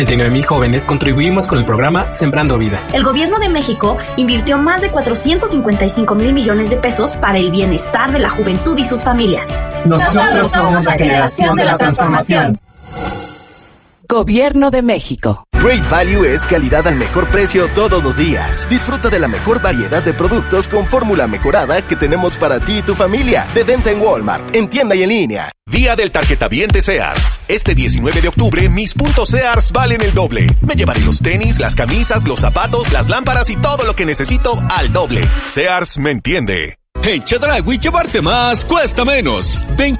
19,000 jóvenes contribuimos con el programa Sembrando Vida. El gobierno de México invirtió más de 455,000 millones de pesos para el bienestar de la juventud y sus familias. Nosotros somos la generación de la transformación. Gobierno de México. Great Value es calidad al mejor precio todos los días. Disfruta de la mejor variedad de productos con fórmula mejorada que tenemos para ti y tu familia. De venta en Walmart, en tienda y en línea. Día del tarjetaviente Sears. Este 19 de octubre, mis puntos Sears valen el doble. Me llevaré los tenis, las camisas, los zapatos, las lámparas y todo lo que necesito al doble. Sears me entiende. En Chedraui llevarte más cuesta menos. Ven